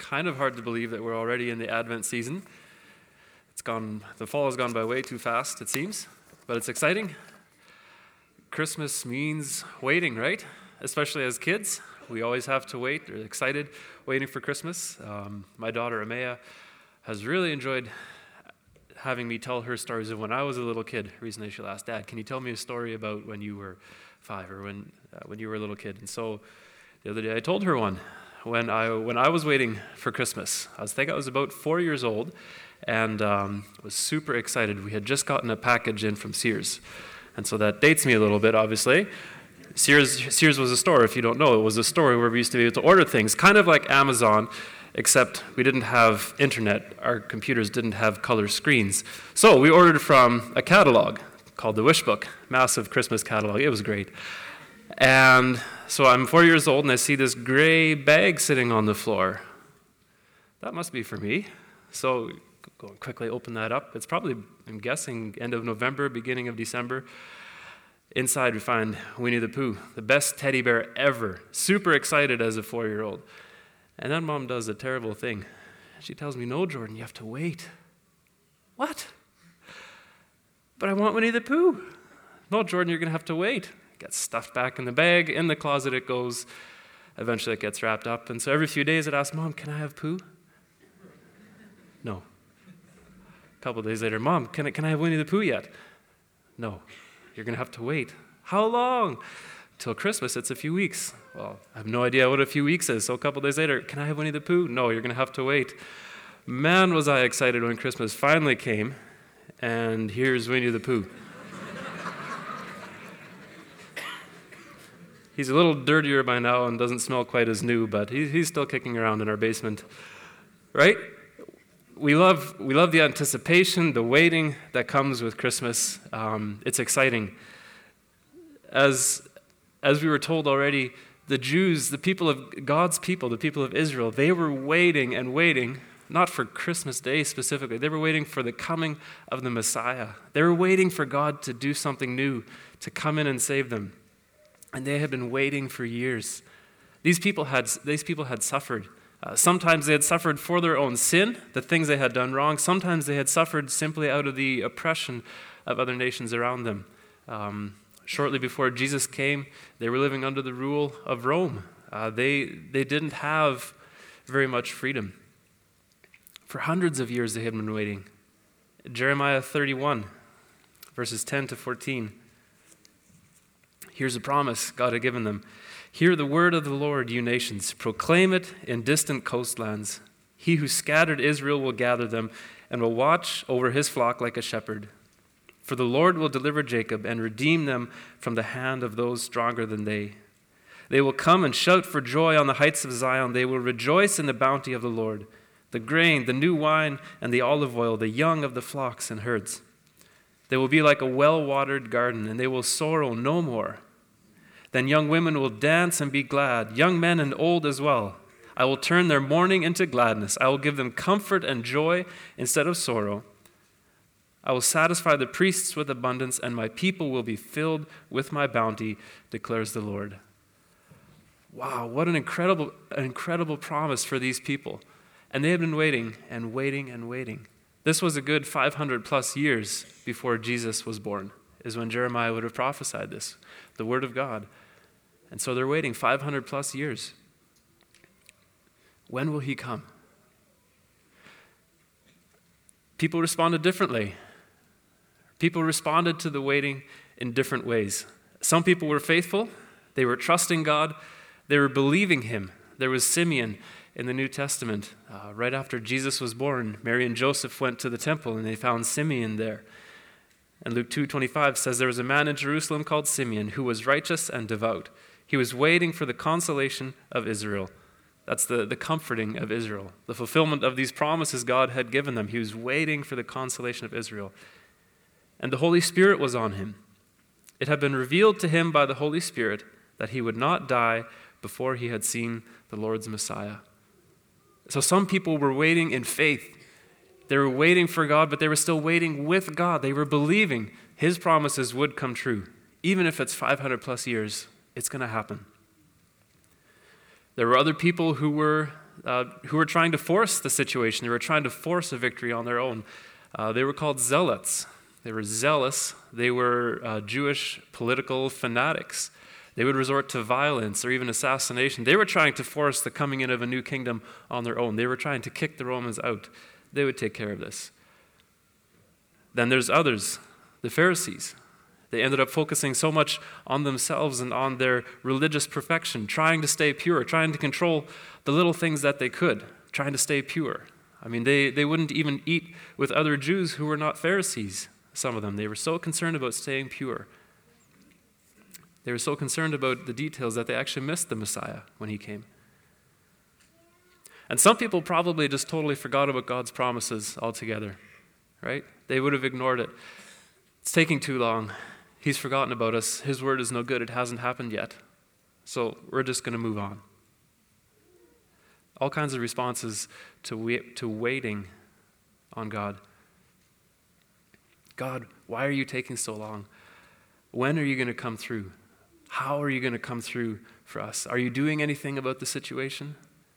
kind of hard to believe that we're already in the Advent season. The fall has gone by way too fast, it seems, but it's exciting. Christmas means waiting, right? Especially as kids, we always have to wait. They're excited waiting for Christmas. My daughter, Amaya, has really enjoyed having me tell her stories of when I was a little kid. Recently, she'll ask, Dad, can you tell me a story about when you were 5 or when you were a little kid? And so the other day I told her one. When I was waiting for Christmas, I think I was about 4 years old, and was super excited. We had just gotten a package in from Sears, and so that dates me a little bit, obviously. Sears was a store, if you don't know. It was a store where we used to be able to order things, kind of like Amazon, except we didn't have internet. Our computers didn't have color screens. So we ordered from a catalog called the Wish Book, massive Christmas catalog. It was great. And so I'm 4 years old, and I see this gray bag sitting on the floor. That must be for me. So go and quickly open that up. It's probably, I'm guessing, end of November, beginning of December. Inside we find Winnie the Pooh, the best teddy bear ever. Super excited as a 4-year-old. And then Mom does a terrible thing. She tells me, no, Jordan, you have to wait. What? But I want Winnie the Pooh. No, Jordan, you're going to have to wait. It gets stuffed back in the bag. In the closet it goes. Eventually it gets wrapped up. And so every few days I'd ask, Mom, can I have Pooh? No. A couple days later, Mom, can I have Winnie the Pooh yet? No. You're going to have to wait. How long? Till Christmas, it's a few weeks. Well, I have no idea what a few weeks is. So a couple days later, can I have Winnie the Pooh? No, you're going to have to wait. Man, was I excited when Christmas finally came, and here's Winnie the Pooh. He's a little dirtier by now and doesn't smell quite as new, but he's still kicking around in our basement. Right? We love the anticipation, the waiting that comes with Christmas. It's exciting. As we were told already, the Jews, the people of God's people, the people of Israel, they were waiting and waiting, not for Christmas Day specifically. They were waiting for the coming of the Messiah. They were waiting for God to do something new, to come in and save them. And they had been waiting for years. These people had suffered. Sometimes they had suffered for their own sin, the things they had done wrong. Sometimes they had suffered simply out of the oppression of other nations around them. Shortly before Jesus came, they were living under the rule of Rome. They didn't have very much freedom. For hundreds of years they had been waiting. Jeremiah 31, verses 10 to 14. Here's a promise God had given them. Hear the word of the Lord, you nations. Proclaim it in distant coastlands. He who scattered Israel will gather them and will watch over his flock like a shepherd. For the Lord will deliver Jacob and redeem them from the hand of those stronger than they. They will come and shout for joy on the heights of Zion. They will rejoice in the bounty of the Lord, the grain, the new wine, and the olive oil, the young of the flocks and herds. They will be like a well-watered garden, and they will sorrow no more. Then young women will dance and be glad, young men and old as well. I will turn their mourning into gladness. I will give them comfort and joy instead of sorrow. I will satisfy the priests with abundance, and my people will be filled with my bounty, declares the Lord. Wow, what an incredible promise for these people. And they had been waiting and waiting and waiting. This was a good 500 plus years before Jesus was born, is when Jeremiah would have prophesied this, the word of God. And so they're waiting 500 plus years. When will he come? People responded differently. People responded to the waiting in different ways. Some people were faithful. They were trusting God. They were believing him. There was Simeon in the New Testament. Right after Jesus was born, Mary and Joseph went to the temple and they found Simeon there. And Luke 2:25 says there was a man in Jerusalem called Simeon who was righteous and devout. He was waiting for the consolation of Israel. That's the comforting of Israel, the fulfillment of these promises God had given them. He was waiting for the consolation of Israel. And the Holy Spirit was on him. It had been revealed to him by the Holy Spirit that he would not die before he had seen the Lord's Messiah. So some people were waiting in faith. They were waiting for God, but they were still waiting with God. They were believing his promises would come true. Even if it's 500 plus years, it's going to happen. There were other people who were who were trying to force the situation. They were trying to force a victory on their own. They were called zealots. They were zealous. They were Jewish political fanatics. They would resort to violence or even assassination. They were trying to force the coming in of a new kingdom on their own. They were trying to kick the Romans out. They would take care of this. Then there's others, the Pharisees. They ended up focusing so much on themselves and on their religious perfection, trying to stay pure, trying to control the little things that they could, trying to stay pure. I mean, they wouldn't even eat with other Jews who were not Pharisees, some of them. They were so concerned about staying pure. They were so concerned about the details that they actually missed the Messiah when he came. And some people probably just totally forgot about God's promises altogether, right? They would have ignored it. It's taking too long. He's forgotten about us. His word is no good. It hasn't happened yet. So we're just going to move on. All kinds of responses to waiting on God. God, why are you taking so long? When are you going to come through? How are you going to come through for us? Are you doing anything about the situation?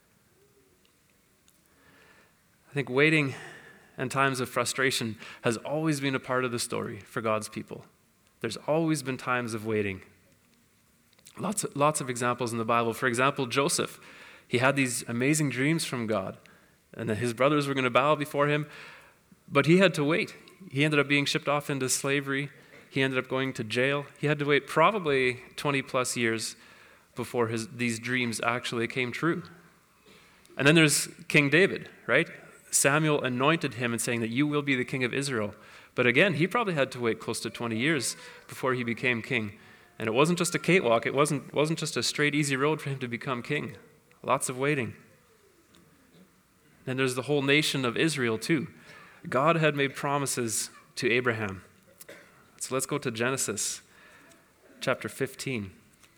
I think waiting and times of frustration has always been a part of the story for God's people. There's always been times of waiting. Lots of examples in the Bible. For example, Joseph, he had these amazing dreams from God, and that his brothers were going to bow before him, but he had to wait. He ended up being shipped off into slavery. He ended up going to jail. He had to wait probably 20 plus years before these dreams actually came true. And then there's King David, right? Samuel anointed him and saying that you will be the king of Israel. But again, he probably had to wait close to 20 years before he became king. And it wasn't just a cakewalk. It wasn't just a straight, easy road for him to become king. Lots of waiting. And there's the whole nation of Israel too. God had made promises to Abraham. So let's go to Genesis chapter 15.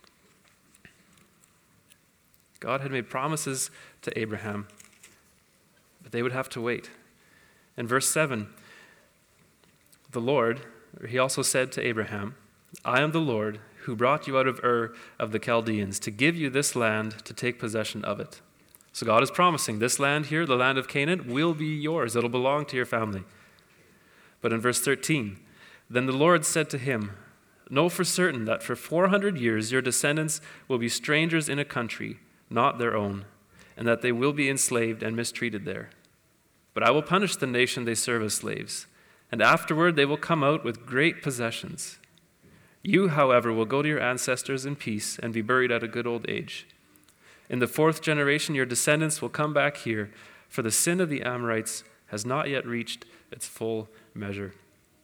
God had made promises to Abraham, but they would have to wait. In verse 7, the Lord, he also said to Abraham, I am the Lord who brought you out of Ur of the Chaldeans to give you this land to take possession of it. So God is promising this land here, the land of Canaan, will be yours. It'll belong to your family. But in verse 13, then the Lord said to him, know for certain that for 400 years your descendants will be strangers in a country, not their own, and that they will be enslaved and mistreated there. But I will punish the nation they serve as slaves, and afterward they will come out with great possessions. You, however, will go to your ancestors in peace and be buried at a good old age. In the 4th generation your descendants will come back here, for the sin of the Amorites has not yet reached its full measure.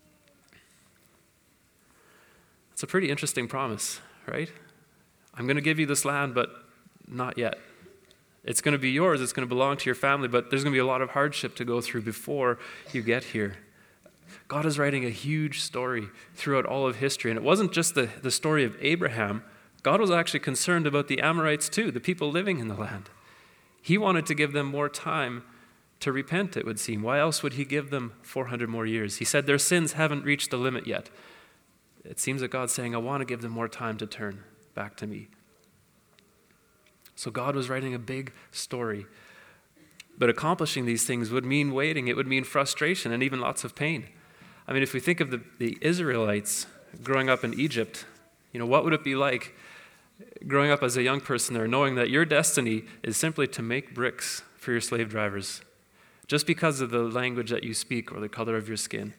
It's a pretty interesting promise, right? I'm going to give you this land, but not yet. It's going to be yours. It's going to belong to your family, but there's going to be a lot of hardship to go through before you get here. God is writing a huge story throughout all of history, and it wasn't just the story of Abraham. God was actually concerned about the Amorites too, the people living in the land. He wanted to give them more time to repent, it would seem. Why else would he give them 400 more years? He said their sins haven't reached the limit yet. It seems that God's saying, I want to give them more time to turn back to me. So God was writing a big story. But accomplishing these things would mean waiting. It would mean frustration and even lots of pain. I mean, if we think of the Israelites growing up in Egypt, what would it be like growing up as a young person there, knowing that your destiny is simply to make bricks for your slave drivers, just because of the language that you speak or the color of your skin?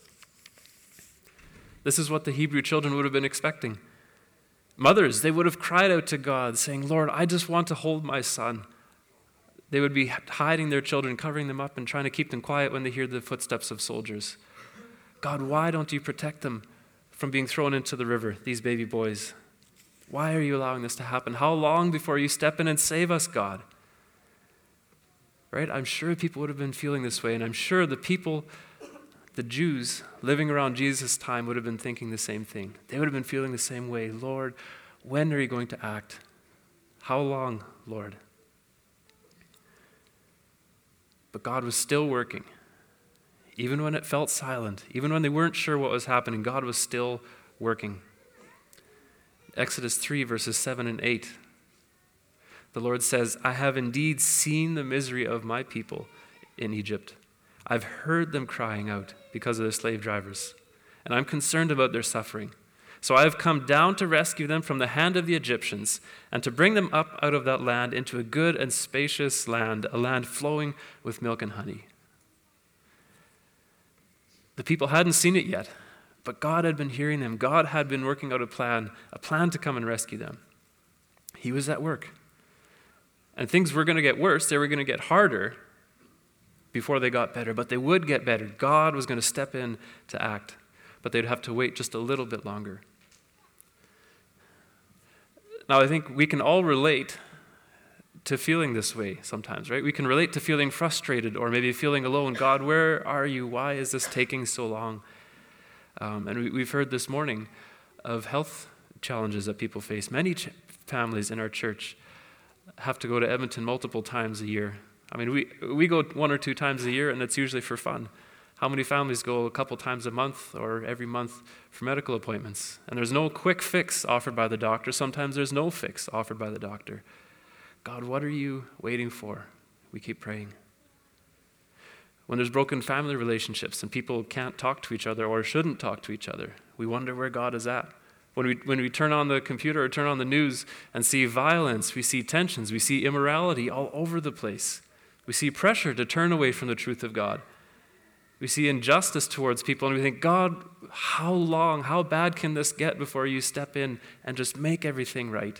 This is what the Hebrew children would have been expecting. Mothers, they would have cried out to God, saying, Lord, I just want to hold my son. They would be hiding their children, covering them up, and trying to keep them quiet when they hear the footsteps of soldiers. God, why don't you protect them from being thrown into the river, these baby boys? Why are you allowing this to happen? How long before you step in and save us, God? Right? I'm sure people would have been feeling this way, and I'm sure the Jews living around Jesus' time would have been thinking the same thing. They would have been feeling the same way. Lord, when are you going to act? How long, Lord? But God was still working. Even when it felt silent, even when they weren't sure what was happening, God was still working. Exodus 3, verses 7 and 8. The Lord says, I have indeed seen the misery of my people in Egypt. I've heard them crying out because of the slave drivers, and I'm concerned about their suffering. So I have come down to rescue them from the hand of the Egyptians and to bring them up out of that land into a good and spacious land, a land flowing with milk and honey. The people hadn't seen it yet, but God had been hearing them. God had been working out a plan to come and rescue them. He was at work. And things were going to get worse. They were going to get harder before they got better, but they would get better. God was going to step in to act, but they'd have to wait just a little bit longer. Now, I think we can all relate to feeling this way sometimes, right? We can relate to feeling frustrated or maybe feeling alone. God, where are you? Why is this taking so long? And we've heard this morning of health challenges that people face. Many families in our church have to go to Edmonton multiple times a year. I mean, we go 1 or 2 times a year, and it's usually for fun. How many families go a couple times a month or every month for medical appointments? And there's no quick fix offered by the doctor. Sometimes there's no fix offered by the doctor. God, what are you waiting for? We keep praying. When there's broken family relationships and people can't talk to each other or shouldn't talk to each other, we wonder where God is at. When we turn on the computer or turn on the news and see violence, we see tensions, we see immorality all over the place. We see pressure to turn away from the truth of God. We see injustice towards people, and we think, God, how long, how bad can this get before you step in and just make everything right?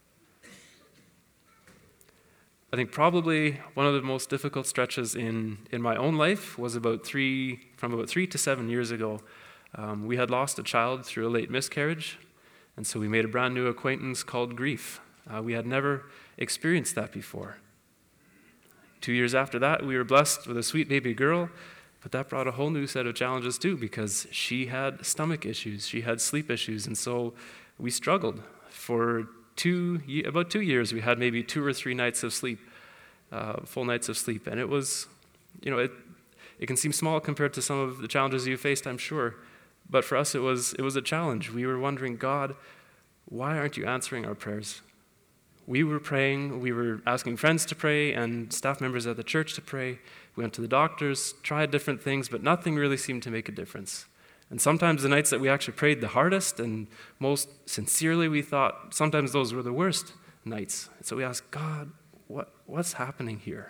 I think probably one of the most difficult stretches in my own life was from about 3 to 7 years ago. We had lost a child through a late miscarriage, and so we made a brand new acquaintance called grief. We had never experienced that before. 2 years after that, we were blessed with a sweet baby girl, but that brought a whole new set of challenges too, because she had stomach issues, she had sleep issues, and so we struggled. For about 2 years, we had maybe 2 or 3 nights of sleep, full nights of sleep, and it was, it can seem small compared to some of the challenges you faced, I'm sure. But for us, it was a challenge. We were wondering, God, why aren't you answering our prayers? We were praying, we were asking friends to pray and staff members at the church to pray. We went to the doctors, tried different things, but nothing really seemed to make a difference. And sometimes the nights that we actually prayed the hardest and most sincerely, we thought sometimes those were the worst nights. And so we asked, God, what's happening here?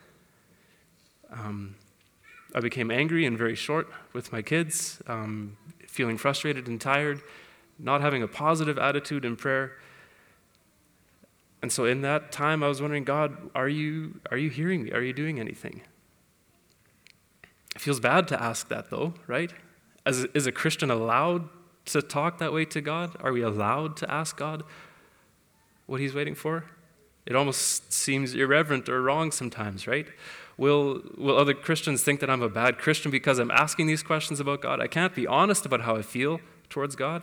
I became angry and very short with my kids, feeling frustrated and tired, not having a positive attitude in prayer. And so in that time, I was wondering, God, are you hearing me? Are you doing anything? It feels bad to ask that, though, right? Is a Christian allowed to talk that way to God? Are we allowed to ask God what he's waiting for? It almost seems irreverent or wrong sometimes, right? Will other Christians think that I'm a bad Christian because I'm asking these questions about God? I can't be honest about how I feel towards God.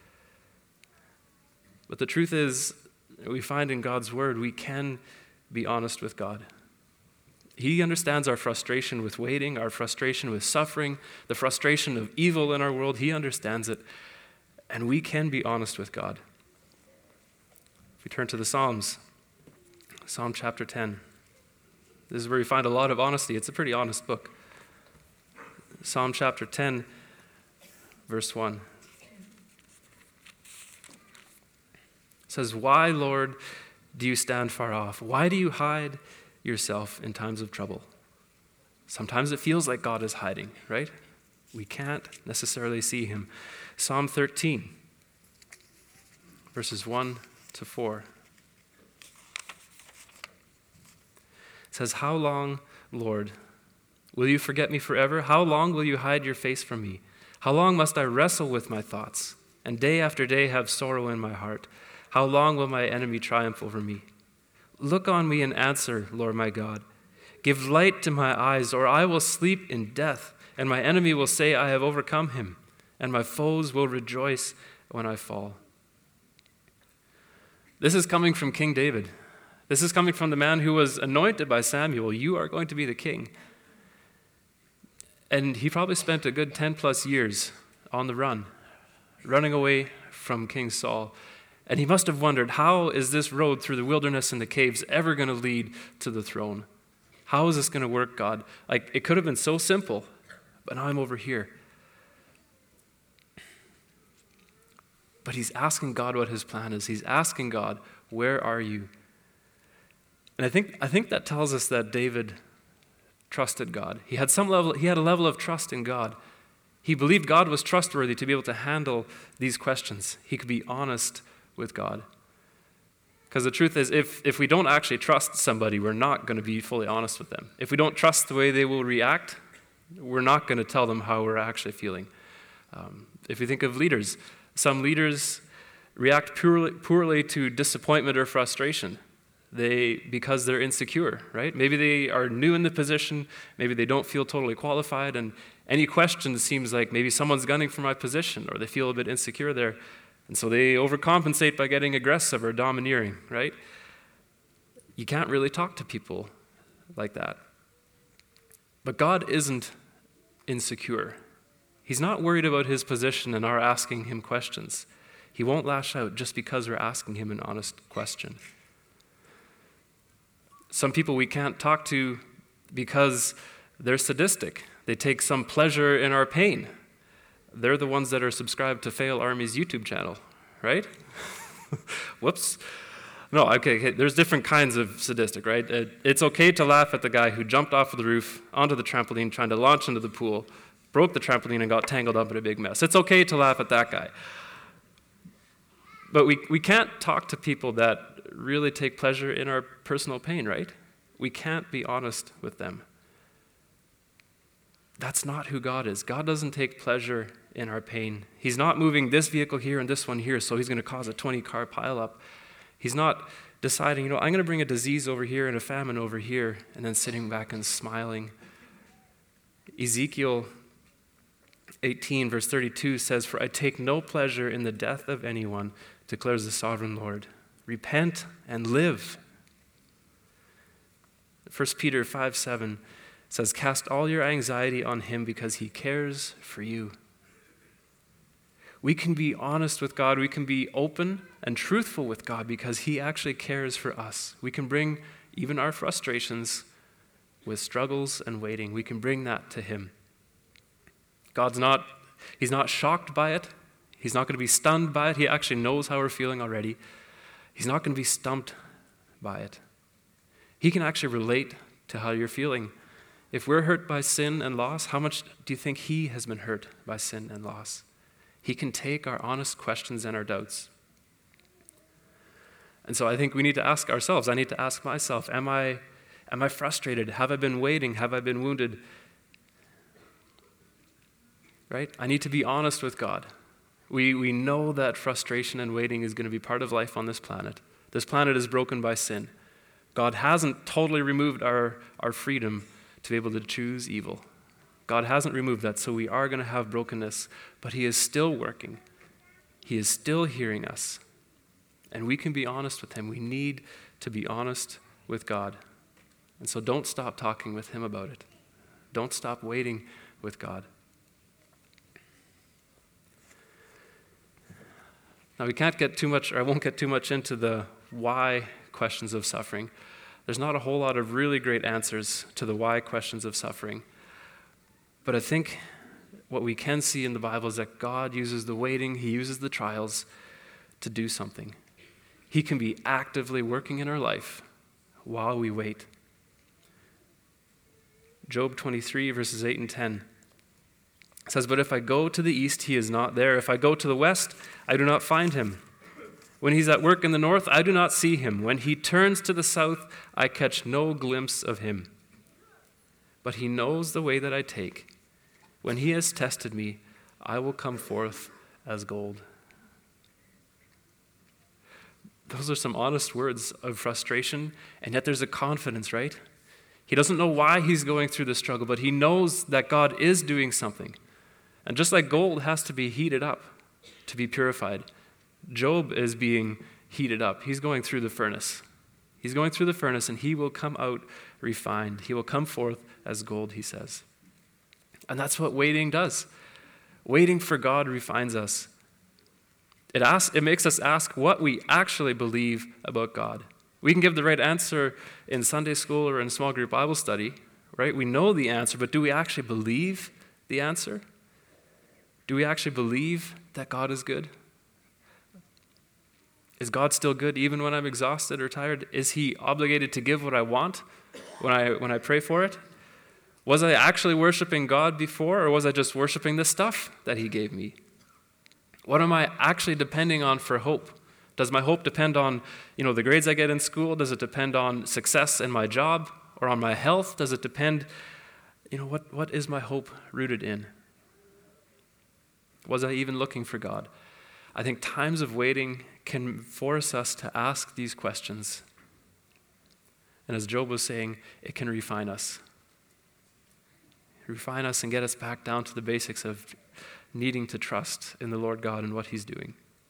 But the truth is, we find in God's word, we can be honest with God. He understands our frustration with waiting, our frustration with suffering, the frustration of evil in our world. He understands it, and we can be honest with God. If we turn to the Psalms, Psalm chapter 10. This is where we find a lot of honesty. It's a pretty honest book. Psalm chapter 10, verse 1. It says, "Why, Lord, do you stand far off? Why do you hide yourself in times of trouble?" Sometimes it feels like God is hiding, right? We can't necessarily see him. Psalm 13, verses 1 to 4. It says, "How long, Lord, will you forget me forever? How long will you hide your face from me? How long must I wrestle with my thoughts, and day after day have sorrow in my heart? How long will my enemy triumph over me? Look on me and answer, Lord my God. Give light to my eyes, or I will sleep in death, and my enemy will say, I have overcome him, and my foes will rejoice when I fall." This is coming from King David. This is coming from the man who was anointed by Samuel. You are going to be the king. And he probably spent a good 10 plus years on the run, running away from King Saul. And he must have wondered, how is this road through the wilderness and the caves ever going to lead to the throne? How is this going to work, God? Like, it could have been so simple, but now I'm over here. But he's asking God what his plan is. He's asking God, where are you? And I think that tells us that David trusted God. He had a level of trust in God. He believed God was trustworthy to be able to handle these questions. He could be honest with God. Because the truth is, if we don't actually trust somebody, we're not going to be fully honest with them. If we don't trust the way they will react, we're not going to tell them how we're actually feeling. If you think of leaders, some leaders react poorly to disappointment or frustration. Because they're insecure, right? Maybe they are new in the position, maybe they don't feel totally qualified, and any question seems like maybe someone's gunning for my position, or they feel a bit insecure there. And so they overcompensate by getting aggressive or domineering, right? You can't really talk to people like that. But God isn't insecure. He's not worried about his position and our asking him questions. He won't lash out just because we're asking him an honest question. Some people we can't talk to because they're sadistic. They take some pleasure in our pain. They're the ones that are subscribed to Fail Army's YouTube channel, right? Whoops. No, okay, there's different kinds of sadistic, right? It's okay to laugh at the guy who jumped off of the roof onto the trampoline trying to launch into the pool, broke the trampoline and got tangled up in a big mess. It's okay to laugh at that guy. But we can't talk to people that really take pleasure in our personal pain, right? We can't be honest with them. That's not who God is. God doesn't take pleasure in our pain. He's not moving this vehicle here and this one here, so he's going to cause a 20-car pileup. He's not deciding, I'm going to bring a disease over here and a famine over here, and then sitting back and smiling. Ezekiel 18, verse 32 says, "For I take no pleasure in the death of anyone, declares the sovereign Lord. Repent and live." 1 Peter 5:7 says, "Cast all your anxiety on him because he cares for you." We can be honest with God. We can be open and truthful with God because he actually cares for us. We can bring even our frustrations with struggles and waiting. We can bring that to him. He's not shocked by it. He's not going to be stunned by it. He actually knows how we're feeling already. He's not going to be stumped by it. He can actually relate to how you're feeling. If we're hurt by sin and loss, how much do you think he has been hurt by sin and loss? He can take our honest questions and our doubts. And so I think we need to ask ourselves, I need to ask myself, am I frustrated? Have I been waiting? Have I been wounded? Right? I need to be honest with God. We know that frustration and waiting is going to be part of life on this planet. This planet is broken by sin. God hasn't totally removed our freedom to be able to choose evil. God hasn't removed that, so we are going to have brokenness, but he is still working. He is still hearing us. And we can be honest with him. We need to be honest with God. And so don't stop talking with him about it. Don't stop waiting with God. Now, we can't get too much, or I won't get too much into the why questions of suffering. There's not a whole lot of really great answers to the why questions of suffering. But I think what we can see in the Bible is that God uses the waiting, he uses the trials to do something. He can be actively working in our life while we wait. Job 23, verses 8 and 10 says, "But if I go to the east, he is not there. If I go to the west, I do not find him. When he's at work in the north, I do not see him. When he turns to the south, I catch no glimpse of him. But he knows the way that I take. When he has tested me, I will come forth as gold." Those are some honest words of frustration, and yet there's a confidence, right? He doesn't know why he's going through the struggle, but he knows that God is doing something. And just like gold has to be heated up to be purified, Job is being heated up. He's going through the furnace. He's going through the furnace, and he will come out refined. He will come forth as gold, he says. And that's what waiting does. Waiting for God refines us. It makes us ask what we actually believe about God. We can give the right answer in Sunday school or in small group Bible study, right? We know the answer, but do we actually believe the answer? Do we actually believe that God is good? Is God still good even when I'm exhausted or tired? Is he obligated to give what I want when I pray for it? Was I actually worshiping God before, or was I just worshiping the stuff that he gave me? What am I actually depending on for hope? Does my hope depend on, the grades I get in school? Does it depend on success in my job or on my health? Does it depend, what is my hope rooted in? Was I even looking for God? I think times of waiting can force us to ask these questions. And as Job was saying, it can refine us. Refine us and get us back down to the basics of needing to trust in the Lord God and what he's doing.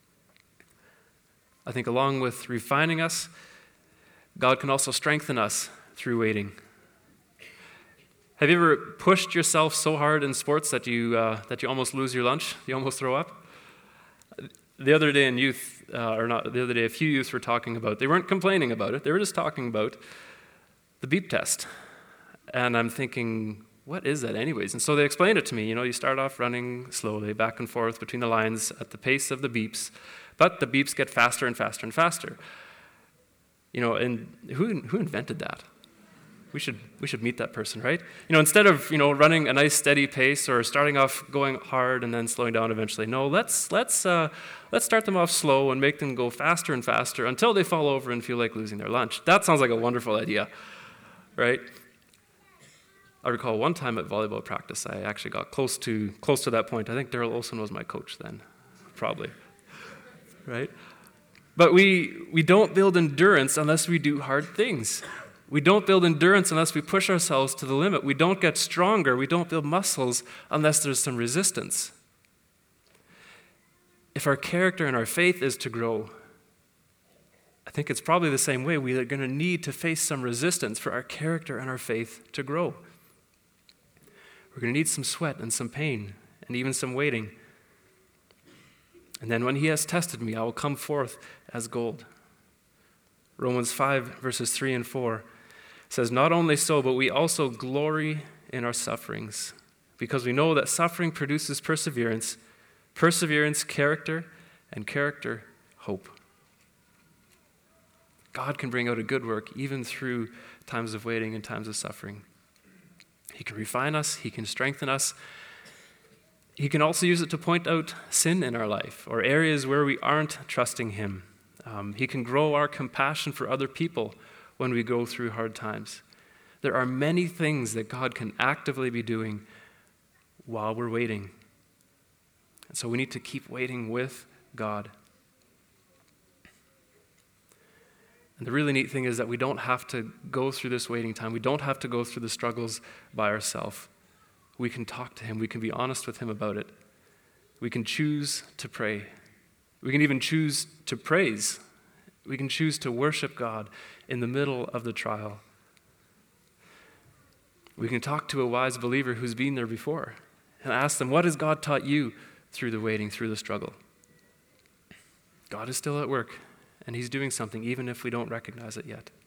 I think along with refining us, God can also strengthen us through waiting. Have you ever pushed yourself so hard in sports that you almost lose your lunch? You almost throw up? The other day in youth, a few youths were talking about, they weren't complaining about it, they were just talking about the beep test. And I'm thinking, what is that anyways? And so they explained it to me. You start off running slowly, back and forth between the lines at the pace of the beeps, but the beeps get faster and faster and faster. And who invented that? We should meet that person, right? Instead of running a nice steady pace or starting off going hard and then slowing down eventually. No, let's start them off slow and make them go faster and faster until they fall over and feel like losing their lunch. That sounds like a wonderful idea, right? I recall one time at volleyball practice, I actually got close to that point. I think Daryl Olson was my coach then, probably, right? But we don't build endurance unless we do hard things. We don't build endurance unless we push ourselves to the limit. We don't get stronger. We don't build muscles unless there's some resistance. If our character and our faith is to grow, I think it's probably the same way. We are going to need to face some resistance for our character and our faith to grow. We're going to need some sweat and some pain and even some waiting. And then when he has tested me, I will come forth as gold. Romans 5, verses 3 and 4 says, not only so, but we also glory in our sufferings, because we know that suffering produces perseverance, perseverance, character, and character, hope. God can bring out a good work even through times of waiting and times of suffering. He can refine us. He can strengthen us. He can also use it to point out sin in our life or areas where we aren't trusting him. He can grow our compassion for other people when we go through hard times. There are many things that God can actively be doing while we're waiting. And so we need to keep waiting with God. And the really neat thing is that we don't have to go through this waiting time. We don't have to go through the struggles by ourselves. We can talk to him. We can be honest with him about it. We can choose to pray. We can even choose to praise. We can choose to worship God in the middle of the trial. We can talk to a wise believer who's been there before and ask them, what has God taught you through the waiting, through the struggle? God is still at work. And he's doing something even if we don't recognize it yet.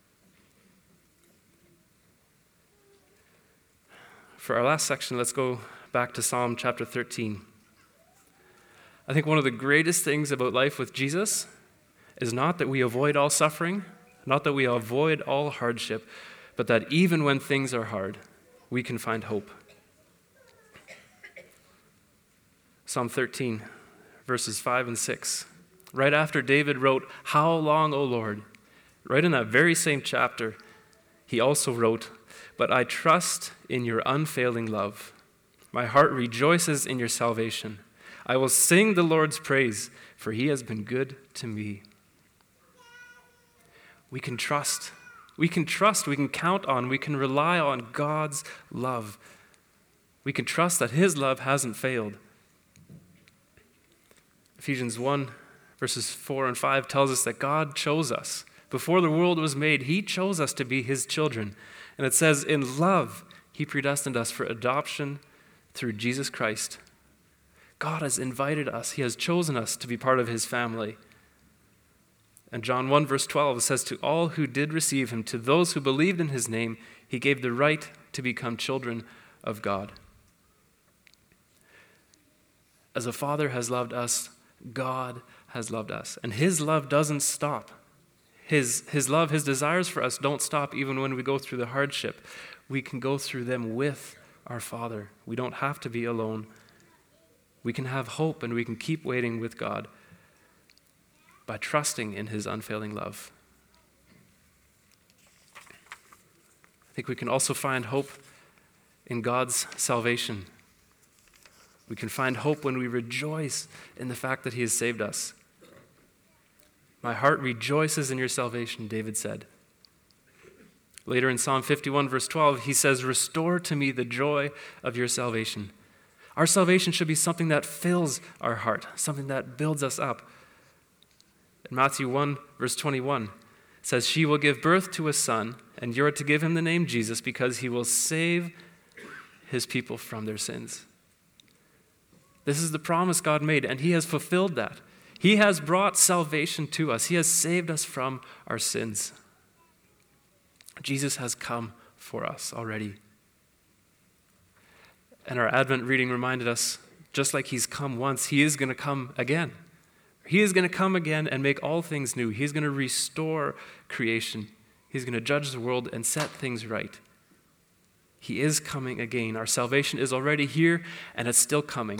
For our last section, let's go back to Psalm chapter 13. I think one of the greatest things about life with Jesus is not that we avoid all suffering, not that we avoid all hardship, but that even when things are hard, we can find hope. Psalm 13, verses 5 and 6. Right after David wrote, "How long, O Lord?" Right in that very same chapter, he also wrote, "But I trust in your unfailing love. My heart rejoices in your salvation. I will sing the Lord's praise, for he has been good to me." We can trust. We can count on, we can rely on God's love. We can trust that his love hasn't failed. Ephesians 1, verses 4 and 5 tells us that God chose us. Before the world was made, he chose us to be his children. And it says, in love, he predestined us for adoption through Jesus Christ. God has invited us. He has chosen us to be part of his family. And John 1 verse 12 says, to all who did receive him, to those who believed in his name, he gave the right to become children of God. As a Father has loved us, God has loved us. And his love doesn't stop. His love, his desires for us don't stop even when we go through the hardship. We can go through them with our Father. We don't have to be alone. We can have hope and we can keep waiting with God by trusting in his unfailing love. I think we can also find hope in God's salvation. We can find hope when we rejoice in the fact that he has saved us. My heart rejoices in your salvation, David said. Later in Psalm 51, verse 12, he says, restore to me the joy of your salvation. Our salvation should be something that fills our heart, something that builds us up. In Matthew 1, verse 21, it says, she will give birth to a son, and you are to give him the name Jesus, because he will save his people from their sins. This is the promise God made, and he has fulfilled that. He has brought salvation to us. He has saved us from our sins. Jesus has come for us already. And our Advent reading reminded us, just like he's come once, he is going to come again. He is going to come again and make all things new. He's going to restore creation. He's going to judge the world and set things right. He is coming again. Our salvation is already here, and it's still coming.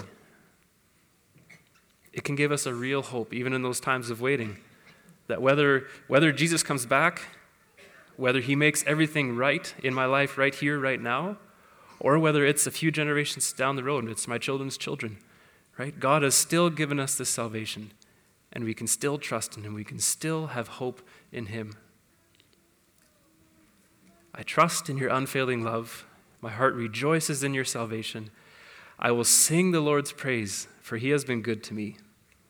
It can give us a real hope, even in those times of waiting, that whether Jesus comes back, whether he makes everything right in my life right here, right now, or whether it's a few generations down the road and it's my children's children, right? God has still given us this salvation, and we can still trust in him. We can still have hope in him. I trust in your unfailing love. My heart rejoices in your salvation. I will sing the Lord's praise, for he has been good to me.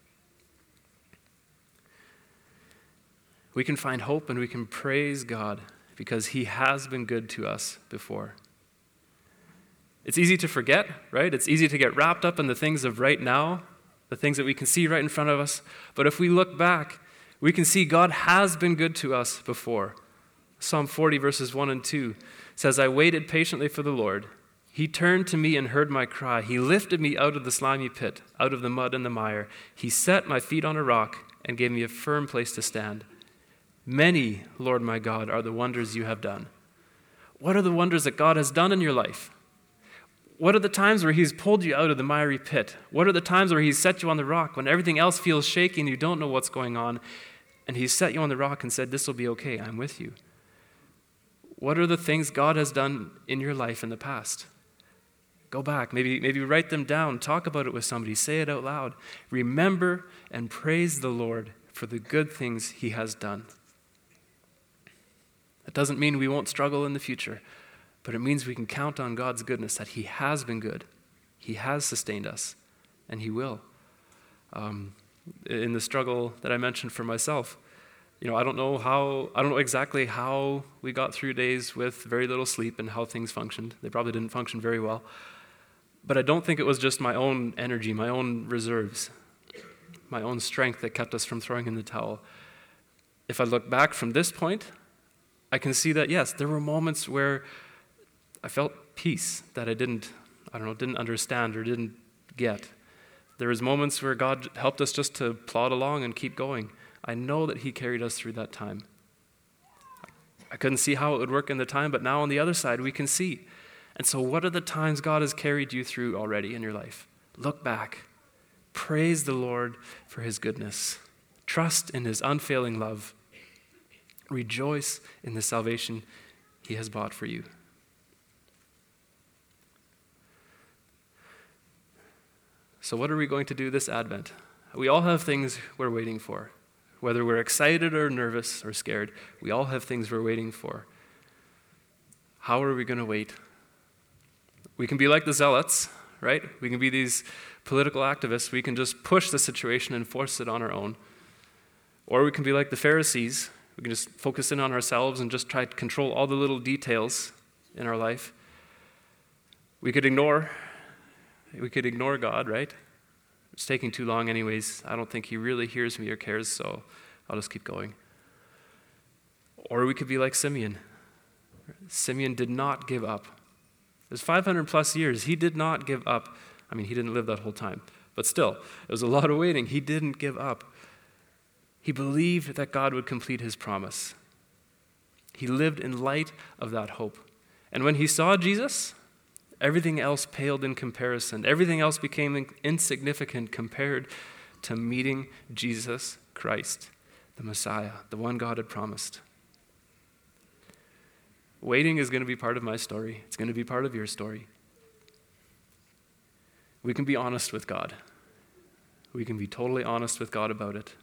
We can find hope and we can praise God because he has been good to us before. It's easy to forget, right? It's easy to get wrapped up in the things of right now, the things that we can see right in front of us. But if we look back, we can see God has been good to us before. Psalm 40 verses 1 and 2 says, I waited patiently for the Lord. He turned to me and heard my cry. He lifted me out of the slimy pit, out of the mud and the mire. He set my feet on a rock and gave me a firm place to stand. Many, Lord my God, are the wonders you have done. What are the wonders that God has done in your life? What are the times where he's pulled you out of the miry pit? What are the times where he's set you on the rock when everything else feels shaky and you don't know what's going on? And he's set you on the rock and said, this will be okay, I'm with you. What are the things God has done in your life in the past? Go back, maybe write them down, talk about it with somebody, say it out loud. Remember and praise the Lord for the good things he has done. That doesn't mean we won't struggle in the future, but it means we can count on God's goodness, that he has been good. He has sustained us, and he will. In the struggle that I mentioned for myself, I don't know exactly how we got through days with very little sleep and how things functioned. They probably didn't function very well. But I don't think it was just my own energy, my own reserves, my own strength that kept us from throwing in the towel. If I look back from this point, I can see that, yes, there were moments where I felt peace that I didn't understand or didn't get. There was moments where God helped us just to plod along and keep going. I know that he carried us through that time. I couldn't see how it would work in the time, but now on the other side, we can see. And so what are the times God has carried you through already in your life? Look back. Praise the Lord for his goodness. Trust in his unfailing love. Rejoice in the salvation he has bought for you. So what are we going to do this Advent? We all have things we're waiting for. Whether we're excited or nervous or scared, we all have things we're waiting for. How are we going to wait? We can be like the zealots, right? We can be these political activists. We can just push the situation and force it on our own. Or we can be like the Pharisees. We can just focus in on ourselves and just try to control all the little details in our life. We could ignore God, right? It's taking too long anyways. I don't think he really hears me or cares, so I'll just keep going. Or we could be like Simeon. Simeon did not give up. It was 500 plus years. He did not give up. I mean, he didn't live that whole time. But still, it was a lot of waiting. He didn't give up. He believed that God would complete his promise. He lived in light of that hope. And when he saw Jesus, everything else paled in comparison. Everything else became insignificant compared to meeting Jesus Christ, the Messiah, the one God had promised. Waiting is going to be part of my story. It's going to be part of your story. We can be honest with God. We can be totally honest with God about it.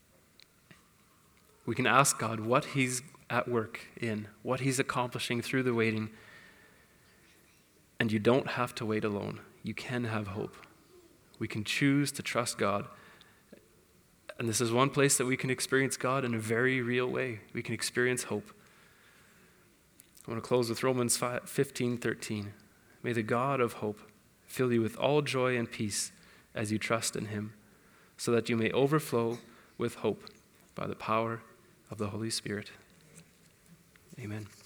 We can ask God what he's at work in, what he's accomplishing through the waiting. And you don't have to wait alone. You can have hope. We can choose to trust God. And this is one place that we can experience God in a very real way. We can experience hope. I want to close with Romans 15:13. May the God of hope fill you with all joy and peace as you trust in him, so that you may overflow with hope by the power of the Holy Spirit. Amen.